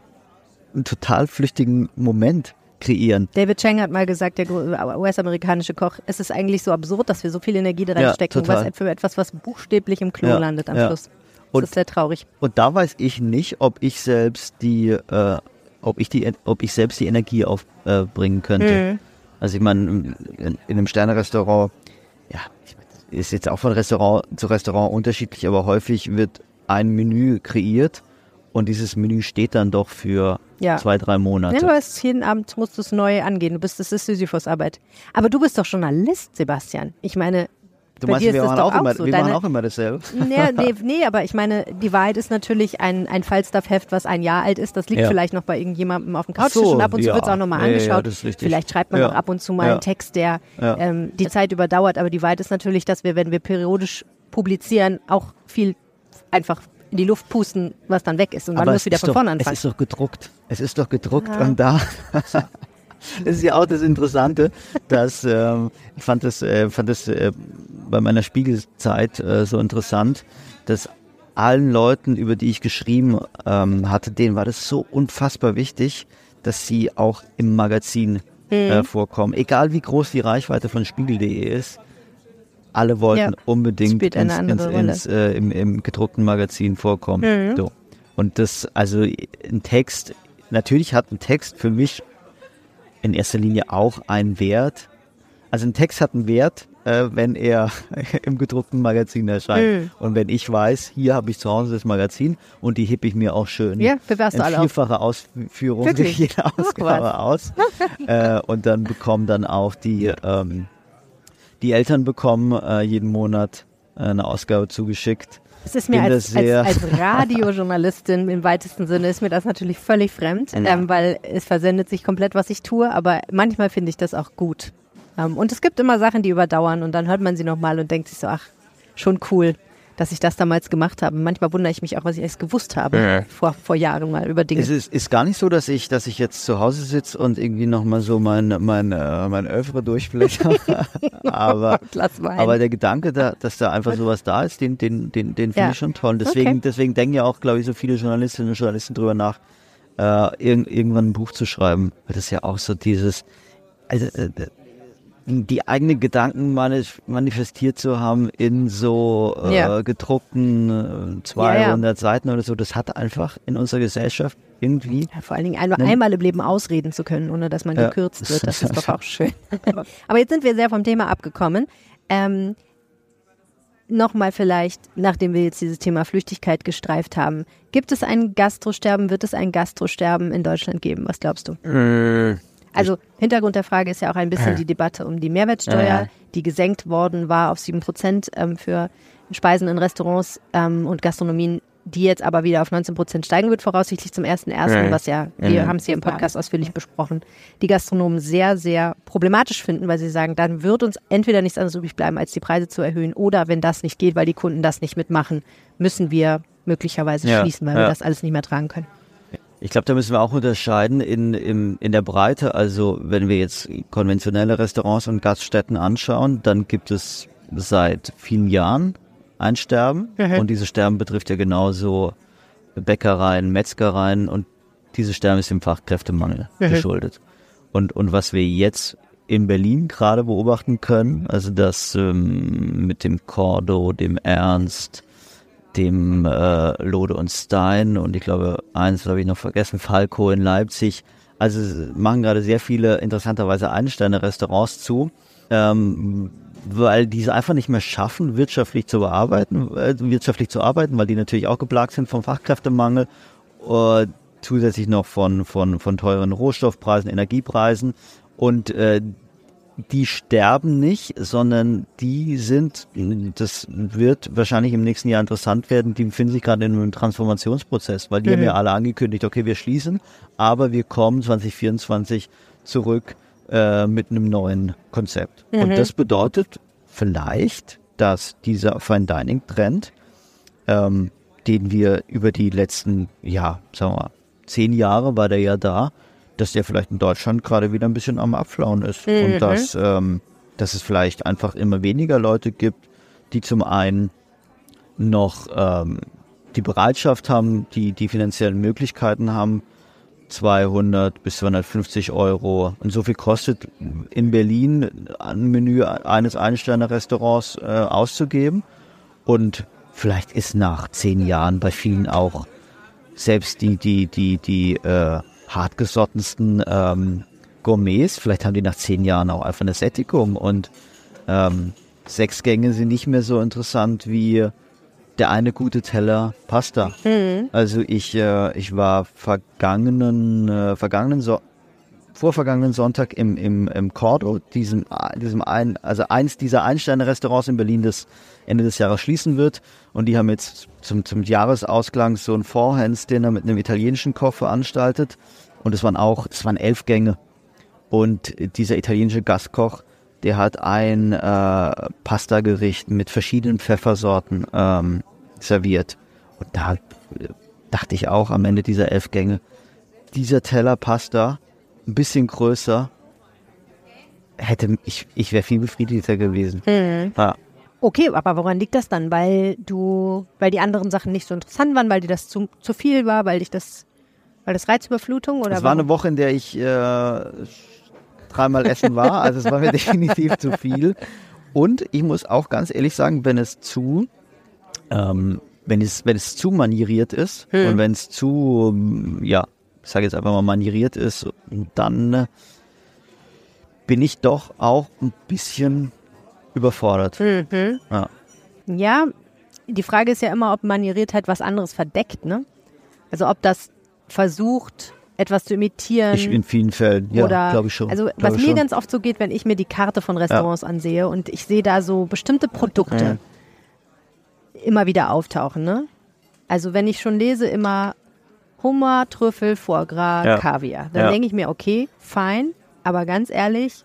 einen total flüchtigen Moment kreieren. David Chang hat mal gesagt, der U S-amerikanische Koch, es ist eigentlich so absurd, dass wir so viel Energie da Ja, reinstecken, total. was für etwas, was buchstäblich im Klo Ja, landet am ja. Schluss. Das Und- ist sehr traurig. Und da weiß ich nicht, ob ich selbst die, äh, ob ich die, ob ich selbst die Energie aufbringen äh, bringen könnte. Mhm. Also ich meine, in, in einem Sterne-Restaurant, ja, ich mein, das ist jetzt auch von Restaurant zu Restaurant unterschiedlich, aber häufig wird ein Menü kreiert und dieses Menü steht dann doch für Ja. zwei, drei Monate. Ja, du hast jeden Abend musst du es neu angehen. Du bist, das ist Sisyphus-Arbeit. Aber du bist doch Journalist, Sebastian. Ich meine, du bei meinst, dir ist wir, das machen doch auch auch immer, so. wir Deine- machen auch immer dasselbe. Nee, nee, nee, aber ich meine, die Wahrheit ist natürlich ein, ein Falstaff-Heft, was ein Jahr alt ist. Das liegt Ja. vielleicht noch bei irgendjemandem auf dem Ach Couchtisch so, und ab und zu ja. wird es auch nochmal Ja, ja, angeschaut. ja, das ist richtig. Vielleicht schreibt man Ja. auch ab und zu mal Ja. einen Text, der Ja. ähm, die Zeit überdauert. Aber die Wahrheit ist natürlich, dass wir, wenn wir periodisch publizieren, auch viel einfach in die Luft pusten, was dann weg ist. Und man Aber muss es wieder ist von doch, vorne Es anfangen. ist doch gedruckt. Es ist doch gedruckt Ja. und da. Das ist ja auch das Interessante, dass ähm, ich fand das, äh, fand das äh, bei meiner Spiegelzeit äh, so interessant, dass allen Leuten, über die ich geschrieben ähm, hatte, denen war das so unfassbar wichtig, dass sie auch im Magazin äh, vorkommen. Egal wie groß die Reichweite von Spiegel punkt de ist, alle wollten Ja, unbedingt spielt eine ins, andere ins, Rolle. ins, äh, im, im gedruckten Magazin vorkommen. Mhm. So. Und das, also ein Text, natürlich hat ein Text für mich in erster Linie auch einen Wert. Also ein Text hat einen Wert, äh, wenn er im gedruckten Magazin erscheint. Mhm. Und wenn ich weiß, hier habe ich zu Hause das Magazin und die hippe ich mir auch schön Ja, bewahrst du in alle auf. vierfache Ausführung Wirklich? jede Ach, Ausgabe aus. äh, und dann bekommen dann auch die, ähm, die Eltern bekommen äh, jeden Monat äh, eine Ausgabe zugeschickt. Es ist mir bin als, das sehr- als, als Radiojournalistin im weitesten Sinne ist mir das natürlich völlig fremd, ähm, weil es versendet sich komplett, was ich tue, aber manchmal finde ich das auch gut. Ähm, und es gibt immer Sachen, die überdauern und dann hört man sie nochmal und denkt sich so, ach, schon cool, dass ich das damals gemacht habe. Manchmal wundere ich mich auch, was ich erst gewusst habe Ja. vor, vor Jahren mal über Dinge. Es ist, ist gar nicht so, dass ich, dass ich jetzt zu Hause sitze und irgendwie nochmal so mein, mein, äh, mein Övre durchblätter. aber, Glas Wein. aber der Gedanke, da, dass da einfach sowas da ist, den, den, den, den finde Ja. ich schon toll. Deswegen, Okay. deswegen denken ja auch, glaube ich, so viele Journalistinnen und Journalisten drüber nach, äh, irg irgendwann ein Buch zu schreiben. Weil das ja auch so dieses, also, äh, die eigenen Gedanken manif manifestiert zu haben in so äh, Ja. gedruckten äh, zweihundert Seiten oder so, das hat einfach in unserer Gesellschaft irgendwie. Ja, vor allen Dingen einmal, Nein. einmal im Leben ausreden zu können, ohne dass man Ja. gekürzt wird, das ist doch auch schön. Aber jetzt sind wir sehr vom Thema abgekommen. Ähm, Nochmal vielleicht, nachdem wir jetzt dieses Thema Flüchtigkeit gestreift haben, gibt es ein Gastrosterben, wird es ein Gastrosterben in Deutschland geben? Was glaubst du? Also Hintergrund der Frage ist ja auch ein bisschen die Debatte um die Mehrwertsteuer, Ja. die gesenkt worden war auf sieben Prozent ähm, für Speisen in Restaurants ähm, und Gastronomien, die jetzt aber wieder auf neunzehn Prozent steigen wird, voraussichtlich zum ersten ersten, was ja, wir haben es hier im Podcast ausführlich besprochen, die Gastronomen sehr, sehr problematisch finden, weil sie sagen, dann wird uns entweder nichts anderes übrig bleiben, als die Preise zu erhöhen, oder wenn das nicht geht, weil die Kunden das nicht mitmachen, müssen wir möglicherweise Ja, schließen, weil ja. wir das alles nicht mehr tragen können. Ich glaube, da müssen wir auch unterscheiden in, in, in der Breite. Also wenn wir jetzt konventionelle Restaurants und Gaststätten anschauen, dann gibt es seit vielen Jahren ein Sterben. Mhm. Und dieses Sterben betrifft ja genauso Bäckereien, Metzgereien und dieses Sterben ist dem Fachkräftemangel Mhm. geschuldet. Und, und was wir jetzt in Berlin gerade beobachten können. Also das ähm, mit dem Cordo, dem Ernst, dem äh, Lode und Stein und ich glaube, eins habe ich noch vergessen, Falco in Leipzig. Also machen gerade sehr viele interessanterweise Ein-Sterne-Restaurants zu, ähm, weil die es einfach nicht mehr schaffen, wirtschaftlich zu bearbeiten, äh, wirtschaftlich zu arbeiten, weil die natürlich auch geplagt sind vom Fachkräftemangel, äh, zusätzlich noch von, von, von teuren Rohstoffpreisen, Energiepreisen. Und äh, die sterben nicht, sondern die sind, das wird wahrscheinlich im nächsten Jahr interessant werden, die befinden sich gerade in einem Transformationsprozess, weil die mhm. haben ja alle angekündigt, okay, wir schließen, aber wir kommen zwanzig vierundzwanzig zurück äh, mit einem neuen Konzept. Mhm. Und das bedeutet vielleicht, dass dieser Fine Dining Trend, ähm, den wir über die letzten, ja, sagen wir mal, zehn Jahre war der ja da, dass der vielleicht in Deutschland gerade wieder ein bisschen am Abflauen ist. Mhm. Und dass, ähm, dass es vielleicht einfach immer weniger Leute gibt, die zum einen noch ähm, die Bereitschaft haben, die die finanziellen Möglichkeiten haben, zweihundert bis zweihundertfünfzig Euro. Und so viel kostet in Berlin ein Menü eines Ein-Sterne-Restaurants äh, auszugeben. Und vielleicht ist nach zehn Jahren bei vielen auch selbst die, die, die, die äh, hartgesottensten ähm, Gourmets, vielleicht haben die nach zehn Jahren auch einfach eine Sättigung und ähm, sechs Gänge sind nicht mehr so interessant wie der eine gute Teller Pasta. Mhm. Also ich, äh, ich war vergangenen, äh, vergangenen so- vorvergangenen Sonntag im, im, im Cordo, diesem, diesem ein, also eins dieser Ein-Sterne-Restaurants in Berlin, das Ende des Jahres schließen wird. Und die haben jetzt zum, zum Jahresausklang so ein Four-Hands-Dinner mit einem italienischen Koch veranstaltet. Und es waren auch, es waren elf Gänge. Und dieser italienische Gastkoch, der hat ein äh, Pasta-Gericht mit verschiedenen Pfeffersorten ähm, serviert. Und da dachte ich auch am Ende dieser elf Gänge, dieser Teller Pasta, ein bisschen größer, hätte ich, ich wäre viel befriedigter gewesen. Mhm. Ja. Okay, aber woran liegt das dann? Weil du, weil die anderen Sachen nicht so interessant waren, weil dir das zu, zu viel war, weil dich das, weil das Reizüberflutung oder? Es war eine Woche, in der ich äh, dreimal essen war, also es war mir definitiv zu viel. Und ich muss auch ganz ehrlich sagen, wenn es zu, ähm, wenn es, wenn es zu manieriert ist hm. und wenn es zu, ja, ich sage jetzt einfach mal manieriert ist, dann äh, bin ich doch auch ein bisschen überfordert. Mhm. Ja. Ja, die Frage ist ja immer, ob Manieriertheit was anderes verdeckt, ne? Also ob das versucht, etwas zu imitieren. Ich in vielen Fällen, ja, glaube ich schon. Also glaub was mir schon. ganz oft so geht, wenn ich mir die Karte von Restaurants ja. ansehe und ich sehe da so bestimmte Produkte ja. immer wieder auftauchen, ne? Also wenn ich schon lese, immer Hummer, Trüffel, Foie Gras, ja. Kaviar. Dann ja. denke ich mir, okay, fein, aber ganz ehrlich,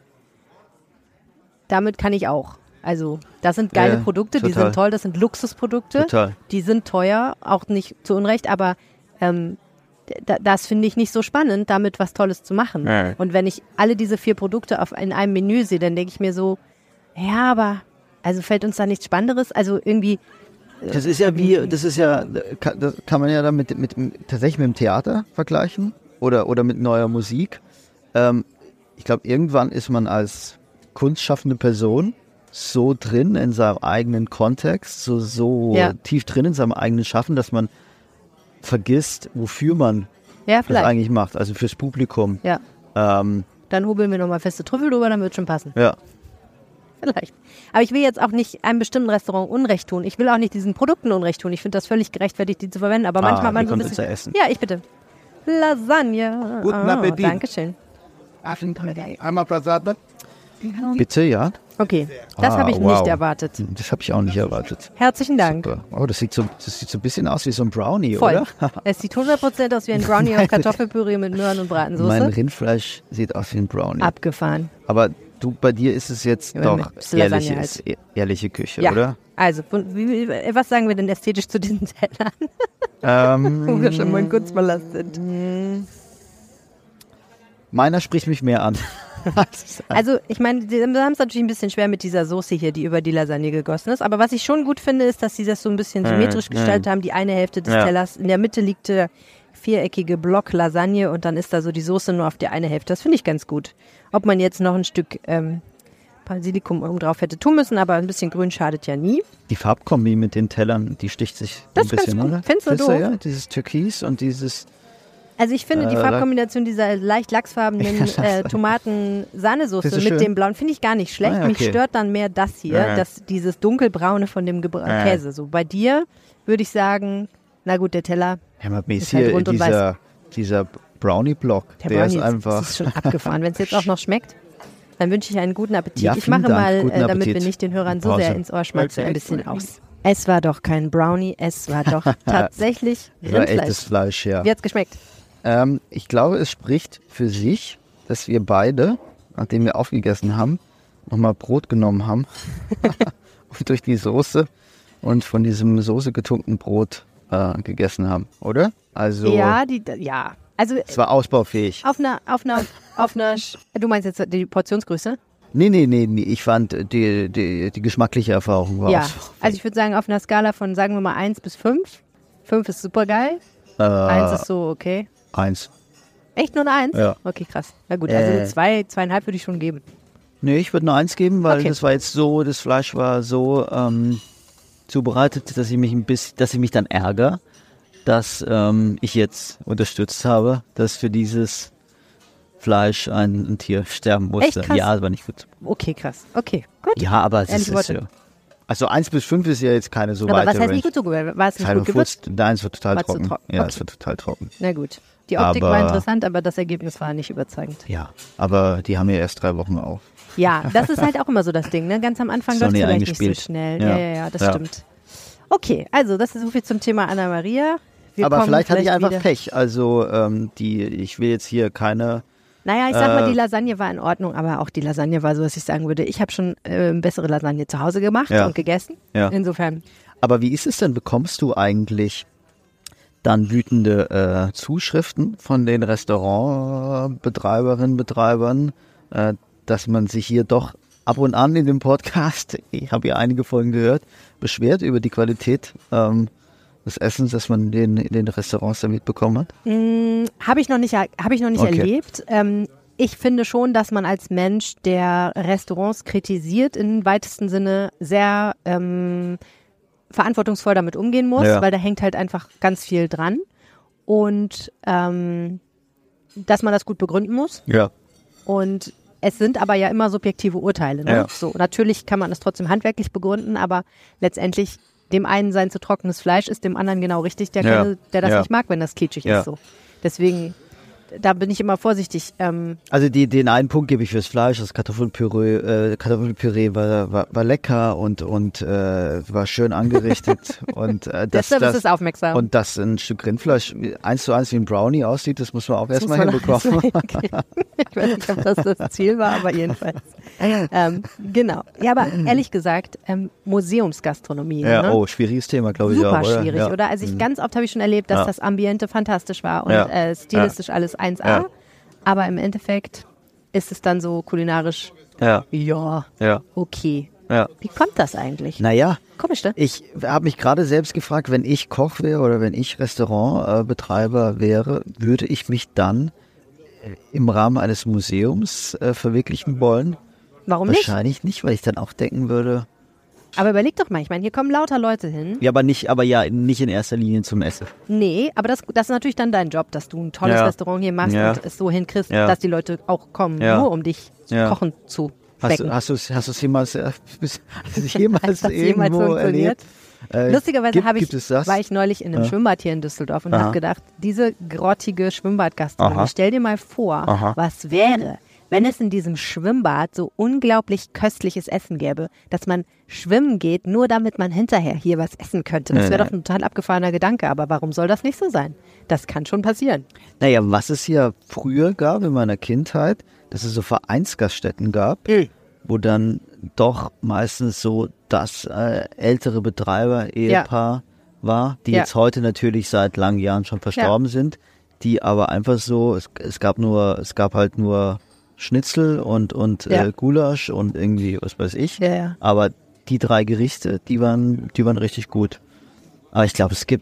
damit kann ich auch. Also das sind geile ja, Produkte, total. Die sind toll, das sind Luxusprodukte, total. Die sind teuer, auch nicht zu Unrecht, aber ähm, d- das finde ich nicht so spannend, damit was Tolles zu machen. Ja. Und wenn ich alle diese vier Produkte auf, in einem Menü sehe, dann denke ich mir so, ja, aber also fällt uns da nichts Spannenderes? Also irgendwie Das ist ja wie, das ist ja, das kann man ja dann mit, mit, mit tatsächlich mit dem Theater vergleichen oder, oder mit neuer Musik. Ähm, ich glaube, irgendwann ist man als kunstschaffende Person so drin in seinem eigenen Kontext, so, so ja. tief drin in seinem eigenen Schaffen, dass man vergisst, wofür man ja, das eigentlich macht, also fürs Publikum. Ja. Ähm, dann hobeln wir nochmal feste Trüffel drüber, dann wird es schon passen. Ja. Vielleicht. Aber ich will jetzt auch nicht einem bestimmten Restaurant Unrecht tun. Ich will auch nicht diesen Produkten Unrecht tun. Ich finde das völlig gerechtfertigt, die zu verwenden. Aber ah, manchmal man so ein bisschen. Essen. Ja, ich bitte. Lasagne. Guten Appetit. Oh, Dankeschön. Einmal Prasad. Bitte, ja. Okay, das ah, habe ich wow. nicht erwartet. Das habe ich auch nicht erwartet. Herzlichen Dank. Super. Oh, das sieht, so, das sieht so ein bisschen aus wie so ein Brownie, Voll. oder? Es sieht hundert Prozent aus wie ein Brownie aus Kartoffelpüree mit Möhren und Bratensauce. Mein Rindfleisch sieht aus wie ein Brownie. Abgefahren. Aber du, bei dir ist es jetzt ja, doch ehrliche, halt. ehrliche Küche, ja. oder? Also, wie, was sagen wir denn ästhetisch zu diesen Tellern? Ähm, Wo wir schon mal in Kunstpalast sind. Meiner spricht mich mehr an. Also, ich meine, wir haben es natürlich ein bisschen schwer mit dieser Soße hier, die über die Lasagne gegossen ist. Aber was ich schon gut finde, ist, dass sie das so ein bisschen symmetrisch mm, gestaltet mm. haben. Die eine Hälfte des ja. Tellers, in der Mitte liegt der viereckige Block Lasagne und dann ist da so die Soße nur auf der eine Hälfte. Das finde ich ganz gut. Ob man jetzt noch ein Stück ähm, Basilikum oben drauf hätte tun müssen, aber ein bisschen grün schadet ja nie. Die Farbkombi mit den Tellern, die sticht sich das ein bisschen, ganz oder? Findest du doof? Ja, dieses Türkis und dieses... Also ich finde die Äh, Farbkombination dieser leicht lachsfarbenen äh, Tomaten-Sahnesoße mit schön. dem blauen finde ich gar nicht schlecht. Ah, ja, okay. Mich stört dann mehr das hier, Ja. das, dieses dunkelbraune von dem Gebra- Ja. Käse. So bei dir würde ich sagen, na gut, der Teller, Ja, man ist Ist halt hier rund und dieser, dieser Brownie-Block, der, der, Brownie ist einfach... das ist schon abgefahren. Wenn es jetzt auch noch schmeckt, dann wünsche ich einen guten Appetit. Ja, ich vielen mache Dank. mal, Guten äh, damit Appetit. wir nicht den Hörern so Pause. sehr ins Ohr schmatzen, ein bisschen aus. Es war doch kein Brownie, es war doch tatsächlich Das war Rindfleisch. echtes Fleisch, ja. Wie hat's geschmeckt? Ähm, ich glaube, es spricht für sich, dass wir beide, nachdem wir aufgegessen haben, nochmal Brot genommen haben und durch die Soße und von diesem Soße getunkten Brot äh, gegessen haben, oder? Also, Ja, die, ja. Also es war ausbaufähig. auf einer, auf einer, auf einer, Sch- du meinst jetzt die Portionsgröße? Nee, nee, nee, nee, ich fand, die, die, die geschmackliche Erfahrung war Ja, ausbaufähig. also ich würde sagen, auf einer Skala von, sagen wir mal, eins bis fünf. fünf ist super geil, Äh, eins ist so okay. eins. Echt nur eine eins? Ja. Okay, krass. Na gut, also Äh. eine zwei, zweieinhalb würde ich schon geben. Nee, ich würde eine eins geben, weil Okay. das war jetzt so, das Fleisch war so ähm, zubereitet, dass ich mich ein bisschen, dass ich mich dann ärgere, dass ähm, ich jetzt unterstützt habe, dass für dieses Fleisch ein, ein Tier sterben musste. Echt krass? Ja, das war nicht gut. Okay, krass. Okay, gut. Ja, aber es Ehrliche ist, ist Worte. ja, also eins bis fünf ist ja jetzt keine so Aber weite was heißt Range. nicht gut zubereitet? War es nicht Halber gut gewürzt? Furz- Nein, es war total War zu trocken. trocken. Ja, Okay. es war total trocken. Na gut. Die Optik Aber- war interessant, aber das Ergebnis war nicht überzeugend. Ja, aber die haben ja erst drei Wochen auf. Ja, das ist halt auch immer so das Ding, ne? Ganz am Anfang Ist noch läuft es nie vielleicht nicht so eingespielt. schnell. Ja. Ja, ja, ja, das Ja. stimmt. Okay, also das ist so viel zum Thema Anna Maria. Wir aber kommen vielleicht hatte ich einfach wieder. Pech. Also ähm, die, ich will jetzt hier keine... Naja, ich sag mal, Äh, die Lasagne war in Ordnung, aber auch die Lasagne war so, dass ich sagen würde, ich habe schon äh, bessere Lasagne zu Hause gemacht Ja. und gegessen. Ja. Insofern, Aber wie ist es denn, bekommst du eigentlich dann wütende äh, Zuschriften von den Restaurantbetreiberinnen, Betreibern, äh, dass man sich hier doch ab und an in dem Podcast, ich habe ja einige Folgen gehört, beschwert über die Qualität ähm, des Essens, das man in den, in den Restaurants da mitbekommen hat? habe ich noch nicht, hab ich noch nicht Okay. erlebt. Ähm, ich finde schon, dass man als Mensch, der Restaurants kritisiert, im weitesten Sinne sehr ähm, verantwortungsvoll damit umgehen muss, Ja. weil da hängt halt einfach ganz viel dran. Und ähm, dass man das gut begründen muss. Ja. Und es sind aber ja immer subjektive Urteile. Ne? Ja. So, natürlich kann man das trotzdem handwerklich begründen, aber letztendlich dem einen sein zu trockenes Fleisch ist dem anderen genau richtig, der, Ja. keine, der das Ja. nicht mag, wenn das kitschig Ja. ist. So. Deswegen, da bin ich immer vorsichtig. Ähm, Also die, den einen Punkt gebe ich fürs Fleisch, das Kartoffelpüree, äh, Kartoffelpüree war, war, war lecker und, und äh, war schön angerichtet. und äh, der das, Service das, ist aufmerksam. Und dass ein Stück Rindfleisch eins zu eins wie ein Brownie aussieht, das muss man auch Das erstmal muss man hinbekommen. erstmal hinkriegen. Ich weiß nicht, ob das das Ziel war, aber jedenfalls. ähm, genau. Ja, aber ehrlich gesagt, ähm, Museumsgastronomie. Ja, ne? oh, schwieriges Thema, glaube ich Super auch, oder? schwierig, ja. oder? Also ich, Mhm. ganz oft habe ich schon erlebt, dass Ja. das Ambiente fantastisch war und Ja. äh, stilistisch alles eins A. Ja. Aber im Endeffekt ist es dann so kulinarisch, Ja, ja, ja, okay. ja. Wie kommt das eigentlich? Naja, Komisch, ne? ich habe mich gerade selbst gefragt, wenn ich Koch wäre oder wenn ich Restaurantbetreiber wäre, würde ich mich dann äh, im Rahmen eines Museums äh, verwirklichen wollen? Warum nicht? Wahrscheinlich nicht, weil ich dann auch denken würde, Aber überleg doch mal, ich meine, hier kommen lauter Leute hin. ja, aber nicht, aber ja, nicht in erster Linie zum Essen. Nee, aber das, das ist natürlich dann dein Job, dass du ein tolles Ja. Restaurant hier machst Ja. und es so hinkriegst, Ja. dass die Leute auch kommen, Ja. nur um dich Ja. kochen zu Hast wecken. du hast du's, hast du's jemals, äh, bis- hast du's jemals Hat das jemals irgendwo funktioniert? erlebt? Äh, Lustigerweise gibt, habe ich, gibt es das? war ich neulich in einem Ja. Schwimmbad hier in Düsseldorf und Aha. habe gedacht, diese grottige Schwimmbadgastronomie, Aha. stell dir mal vor, Aha. was wäre, wenn es in diesem Schwimmbad so unglaublich köstliches Essen gäbe, dass man schwimmen geht, nur damit man hinterher hier was essen könnte. Das wäre Ja. doch ein total abgefahrener Gedanke, aber warum soll das nicht so sein? Das kann schon passieren. Naja, was es hier früher gab in meiner Kindheit, dass es so Vereinsgaststätten gab, Mhm. wo dann doch meistens so das äh, ältere Betreiber-Ehepaar war, die Ja. jetzt heute natürlich seit langen Jahren schon verstorben sind, die aber einfach so, es, es gab nur, es gab halt nur Schnitzel und, und Ja. äh, Gulasch und irgendwie, was weiß ich. Ja, ja. Aber die drei Gerichte, die waren, die waren richtig gut. Aber ich glaube, es gibt's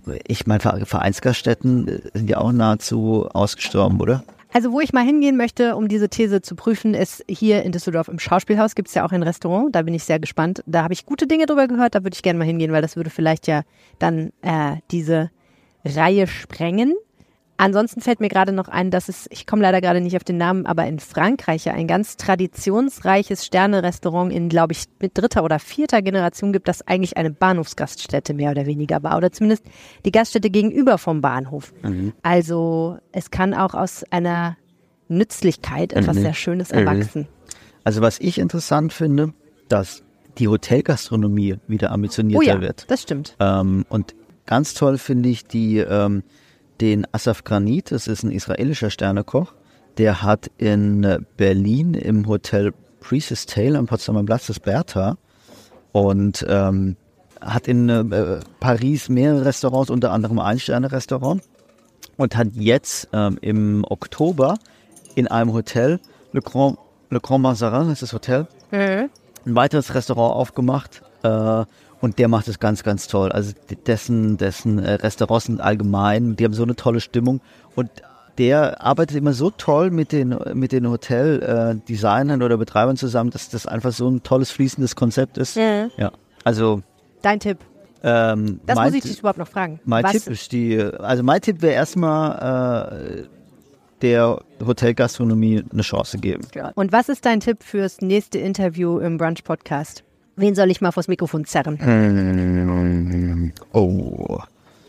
ich meine, Vereinsgaststätten sind ja auch nahezu ausgestorben, oder? Also wo ich mal hingehen möchte, um diese These zu prüfen, ist hier in Düsseldorf im Schauspielhaus gibt es ja auch ein Restaurant. Da bin ich sehr gespannt. Da habe ich gute Dinge drüber gehört. Da würde ich gerne mal hingehen, weil das würde vielleicht ja dann äh, diese Reihe sprengen. Ansonsten fällt mir gerade noch ein, dass es, ich komme leider gerade nicht auf den Namen, aber in Frankreich ja ein ganz traditionsreiches Sterne-Restaurant in, glaube ich, mit dritter oder vierter Generation gibt, das eigentlich eine Bahnhofsgaststätte mehr oder weniger war. Oder zumindest die Gaststätte gegenüber vom Bahnhof. Mhm. Also es kann auch aus einer Nützlichkeit etwas mhm. sehr Schönes erwachsen. Also was ich interessant finde, dass die Hotelgastronomie wieder ambitionierter oh ja, wird. Das stimmt. Ähm, und ganz toll finde ich die ähm, den Asaf Granit, das ist ein israelischer Sternekoch, der hat in Berlin im Hotel Priestess Tale am Potsdamer Platz das Bertha und ähm, hat in äh, Paris mehrere Restaurants, unter anderem ein Sterne-Restaurant und hat jetzt ähm, im Oktober in einem Hotel, Le Grand, Le Grand Mazarin ist das Hotel, mhm. ein weiteres Restaurant aufgemacht, äh, und der macht es ganz, ganz toll. Also dessen, dessen Restaurants sind allgemein, die haben so eine tolle Stimmung. Und der arbeitet immer so toll mit den, mit den Hoteldesignern oder Betreibern zusammen, dass das einfach so ein tolles, fließendes Konzept ist. Ja. ja. Also dein Tipp? Ähm, das muss ich dich überhaupt noch fragen. Mein Was? Tipp ist die, also mein Tipp wäre erstmal äh, der Hotelgastronomie eine Chance geben. Und was ist dein Tipp fürs nächste Interview im Brunch-Podcast? Wen soll ich mal vors Mikrofon zerren? Oh.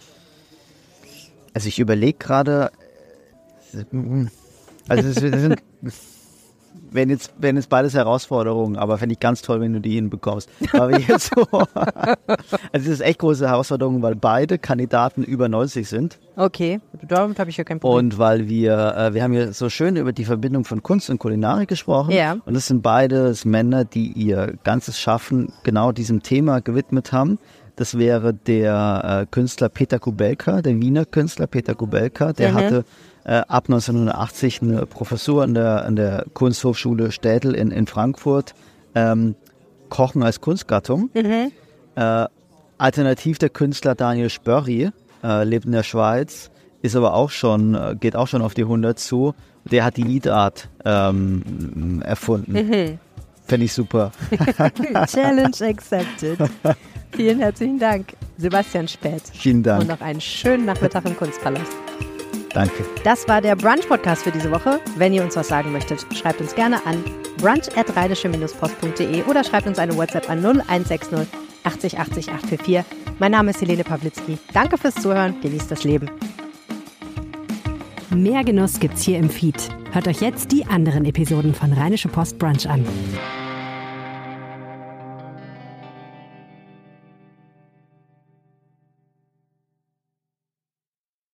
Also ich überlege gerade, also es sind, wenn jetzt, wenn jetzt beides Herausforderungen, aber fände ich ganz toll, wenn du die hinbekommst. Aber jetzt so, also es ist echt große Herausforderung, weil beide Kandidaten über neunzig sind. Okay, damit habe ich ja kein Problem. Und weil wir, äh, wir haben ja so schön über die Verbindung von Kunst und Kulinarik gesprochen. Ja. Und das sind beides Männer, die ihr ganzes Schaffen genau diesem Thema gewidmet haben. Das wäre der äh, Künstler Peter Kubelka, der Wiener Künstler Peter Kubelka. Der mhm. hatte äh, ab neunzehnhundertachtzig eine Professur an der, an der Kunsthochschule Städel in, in Frankfurt. Ähm, Kochen als Kunstgattung. Mhm. Äh, alternativ der Künstler Daniel Spörri, äh, lebt in der Schweiz, ist aber auch schon, äh, geht auch schon auf die hundert zu. Der hat die Lead Art ähm, erfunden. Mhm. Fände ich super. Challenge accepted. Vielen herzlichen Dank, Sebastian Späth. Vielen Dank. Und noch einen schönen Nachmittag im Kunstpalast. Danke. Das war der Brunch-Podcast für diese Woche. Wenn ihr uns was sagen möchtet, schreibt uns gerne an brunch at rheinische post punkt de oder schreibt uns eine WhatsApp an null eins sechs null achtzig achtzig acht vier vier. Mein Name ist Helene Pawlitzki. Danke fürs Zuhören. Genießt das Leben. Mehr Genuss gibt's hier im Feed. Hört euch jetzt die anderen Episoden von Rheinische Post Brunch an.